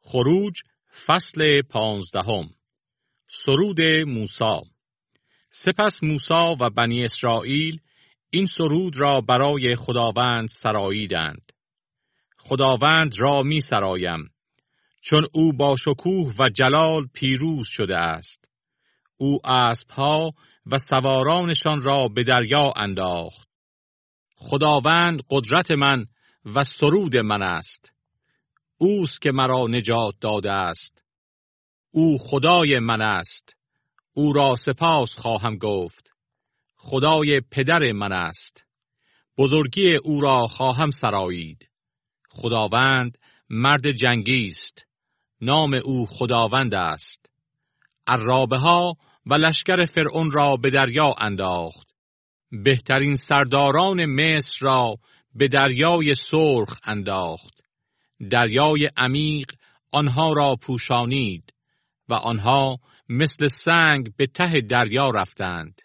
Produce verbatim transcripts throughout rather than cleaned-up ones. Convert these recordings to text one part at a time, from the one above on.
خروج فصل پانزدهم. سرود موسی. سپس موسی و بنی اسرائیل این سرود را برای خداوند سراییدند. خداوند را می سرایم، چون او با شکوه و جلال پیروز شده است. او اسبها و سوارانشان را به دریا انداخت. خداوند قدرت من و سرود من است. اوست که مرا نجات داده است. او خدای من است. او را سپاس خواهم گفت. خدای پدر من است. بزرگی او را خواهم سرایید. خداوند مرد جنگی است. نام او خداوند است. عرابه ها و لشکر فرعون را به دریا انداخت. بهترین سرداران مصر را به دریای سرخ انداخت. دریای عمیق آنها را پوشانید و آنها مثل سنگ به ته دریا رفتند.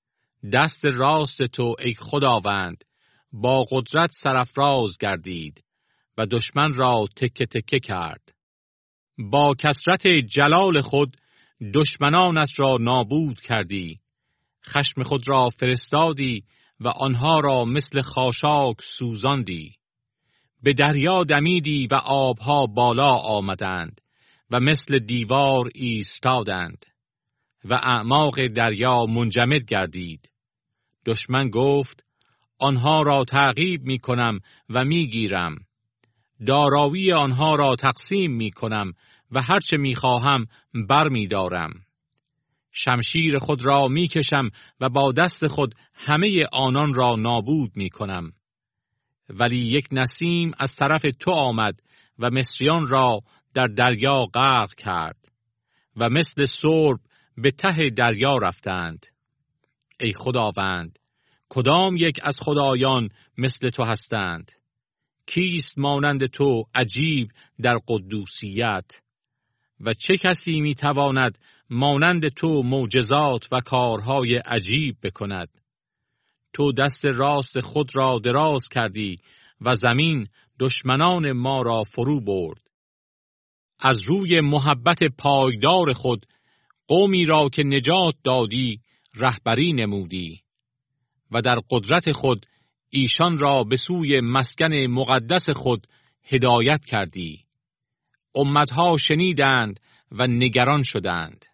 دست راست تو ای خداوند با قدرت سرافراز گردید و دشمن را تکه تکه کرد. با کثرت جلال خود دشمنانت را نابود کردی. خشم خود را فرستادی و آنها را مثل خاشاک سوزاندی. به دریا دمیدی و آبها بالا آمدند و مثل دیوار ایستادند و اعماق دریا منجمد گردید. دشمن گفت آنها را تعقیب می کنم و می گیرم. داراوی آنها را تقسیم می کنم و هرچه می خواهم بر می دارم. شمشیر خود را می کشم و با دست خود همه آنان را نابود می کنم. ولی یک نسیم از طرف تو آمد و مصریان را در دریا غرق کرد و مثل سرب به ته دریا رفتند. ای خداوند، کدام یک از خدایان مثل تو هستند؟ کیست مانند تو عجیب در قدوسیت؟ و چه کسی میتواند مانند تو معجزات و کارهای عجیب بکند؟ تو دست راست خود را دراز کردی و زمین دشمنان ما را فرو برد. از روی محبت پایدار خود قومی را که نجات دادی رهبری نمودی و در قدرت خود ایشان را به سوی مسکن مقدس خود هدایت کردی. امتها شنیدند و نگران شدند.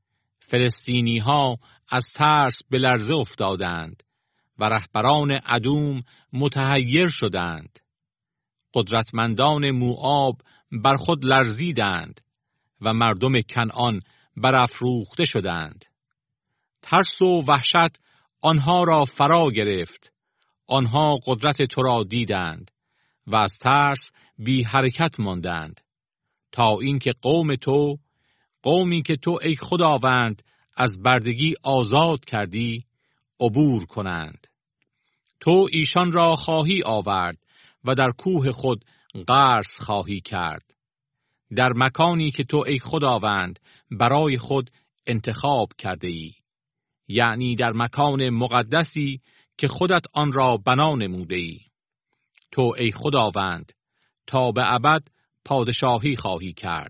فلسطینی ها از ترس به لرزه افتادند و رهبران ادوم متحیر شدند. قدرتمندان موآب بر خود لرزیدند و مردم کنعان برافروخته شدند. ترس و وحشت آنها را فرا گرفت. آنها قدرت تو را دیدند و از ترس بی حرکت ماندند، تا اینکه قوم تو، قومی که تو ای خداوند از بردگی آزاد کردی، عبور کنند. تو ایشان را خواهی آورد و در کوه خود غرس خواهی کرد، در مکانی که تو ای خداوند برای خود انتخاب کرده ای، یعنی در مکان مقدسی که خودت آن را بنا نموده ای. تو ای خداوند تا به ابد پادشاهی خواهی کرد.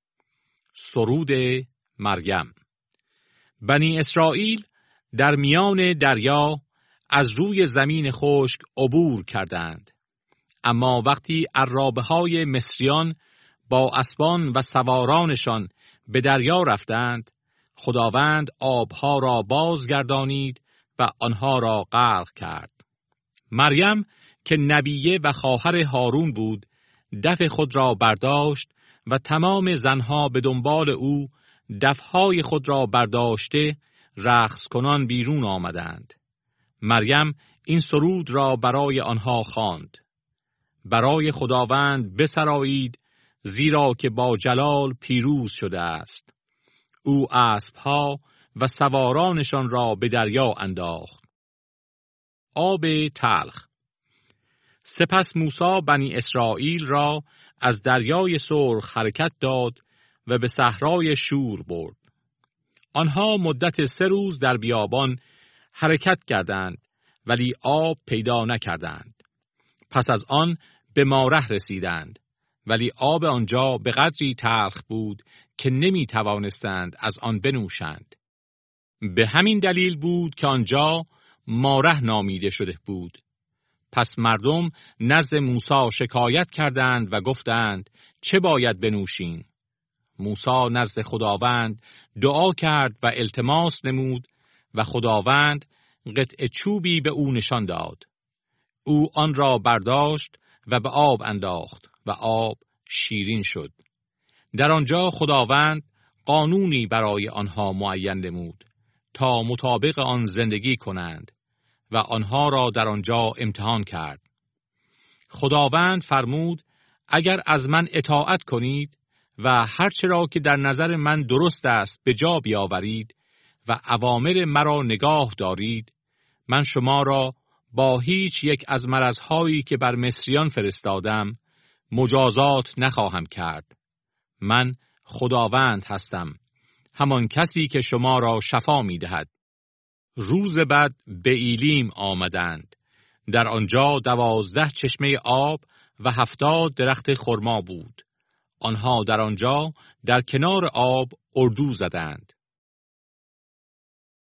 سرود مریم. بنی اسرائیل در میان دریا از روی زمین خشک عبور کردند. اما وقتی عرابه های مصریان با اسبان و سوارانشان به دریا رفتند، خداوند آبها را بازگردانید و آنها را غرق کرد. مریم که نبیه و خواهر هارون بود، دف خود را برداشت و تمام زنها به دنبال او دفهای خود را برداشته رقص کنان بیرون آمدند. مریم این سرود را برای آنها خواند. برای خداوند بسرایید، زیرا که با جلال پیروز شده است. او اسبها و سوارانشان را به دریا انداخت. آب تلخ. سپس موسی بنی اسرائیل را از دریای سرخ حرکت داد و به صحرای شور برد. آنها مدت سه روز در بیابان حرکت کردند ولی آب پیدا نکردند. پس از آن به ماره رسیدند ولی آب آنجا به قدری تلخ بود که نمی توانستند از آن بنوشند. به همین دلیل بود که آنجا ماره نامیده شده بود. پس مردم نزد موسی شکایت کردند و گفتند چه باید بنوشیم؟ موسی نزد خداوند دعا کرد و التماس نمود و خداوند قطعه چوبی به او نشان داد. او آن را برداشت و به آب انداخت و آب شیرین شد. در آنجا خداوند قانونی برای آنها معین نمود تا مطابق آن زندگی کنند و آنها را در آنجا امتحان کرد. خداوند فرمود اگر از من اطاعت کنید و هرچه را که در نظر من درست است به جا بیاورید و اوامر مرا نگاه دارید، من شما را با هیچ یک از مرضهایی که بر مصریان فرستادم مجازات نخواهم کرد. من خداوند هستم، همان کسی که شما را شفا می دهد. روز بعد به ایلیم آمدند. در آنجا دوازده چشمه آب و هفتاد درخت خرما بود. آنها در آنجا در کنار آب اردو زدند.